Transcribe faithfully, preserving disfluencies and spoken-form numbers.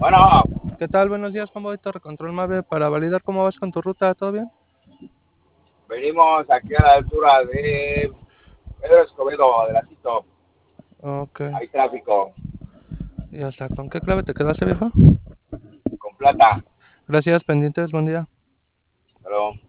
Bueno, ¿Qué tal? Buenos días, Juan Víctor, Control Mave, para validar cómo vas con tu ruta, ¿todo bien? venimos aquí a la altura de Pedro Escobedo, de la Tito. Ok, Hay tráfico, ya está. ¿Con qué clave te quedaste, viejo? con plata. Gracias, pendientes, buen día. Pero